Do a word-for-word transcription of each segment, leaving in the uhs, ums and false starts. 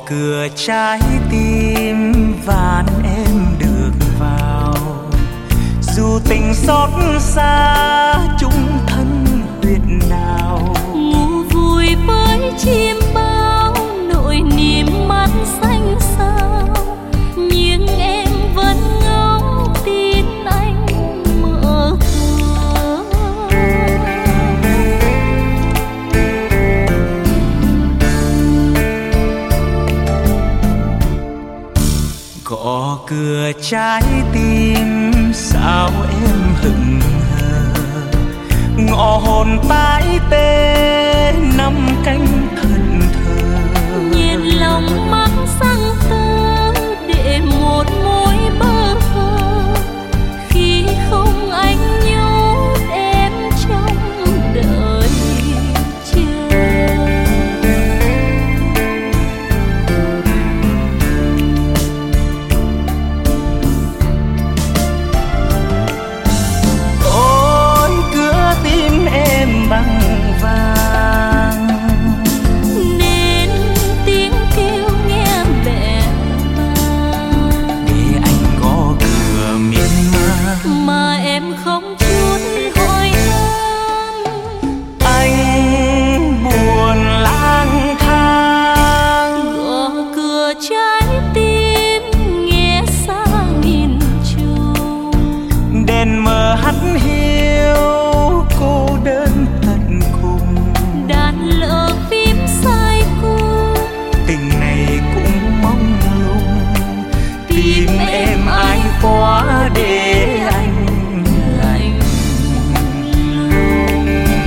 cửa trái tim van em được vào, dù tình xót xa chung thân huyệt nào. Ngủ vui với chim bao nỗi niềm mắt xanh sao, nhưng em vẫn ngóng tin anh mơ hồ. Gõ cửa trái tim sao em hững hờ, ngọ hồn tái tê năm cánh thân thờ. Nhìn lòng mắt sang tơ để một mối bơ vơ, khi không anh nhốt em trong đời chờ. Ôi cửa tim em bằng vàng, Nên tiếng kêu nghe bẽ bàng, để anh gõ cửa miên man mà em không chút hỏi han. anh buồn lang thang. Gõ cửa trái tim nghe xa nghìn trùng, Đèn mờ hắt hiu cô đơn tận cùng, đàn lỡ phím sai cung. tình này cũng mong lung, tìm em ai quá để anh lạnh lùng.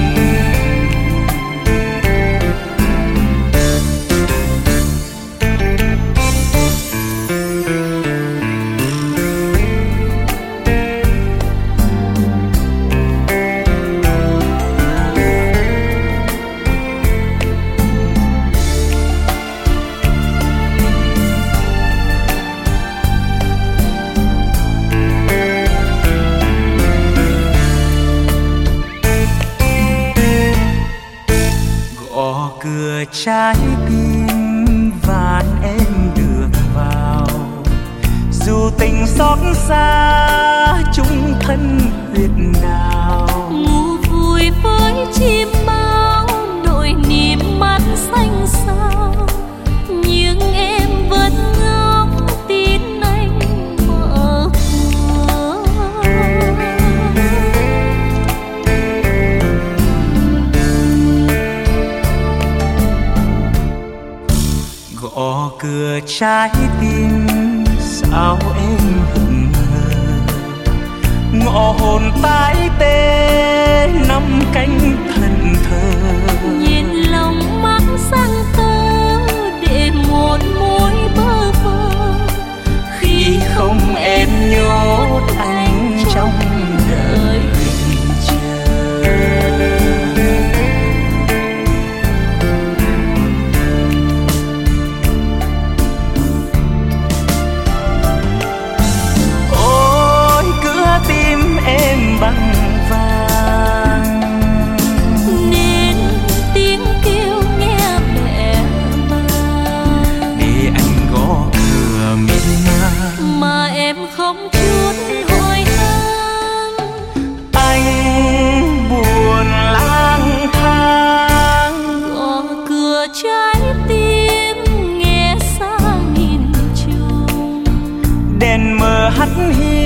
Gõ cửa trái tim van em được vào, dù tình xót xa chung thân huyệt nào. Ngủ vui với chim bao nỗi niềm mắt xanh sao, nhưng em vẫn ngóng tin anh mơ hồ. Gõ cửa trái tim sao em hững hờ, ngọ hồn tái tê năm cánh thân thờ. Nhìn lòng mắt sang tơ để một mối bơ vơ, Khi không em nhốt anh trong đời chờ. Ôi cửa tim em bằng vàng, nên tiếng kêu nghe bẽ bàng, để anh gõ cửa miên man mà em không chút hỏi han. anh buồn lang thang. Gõ cửa trái tim nghe xa nghìn trùng, Đèn mờ hắt hiu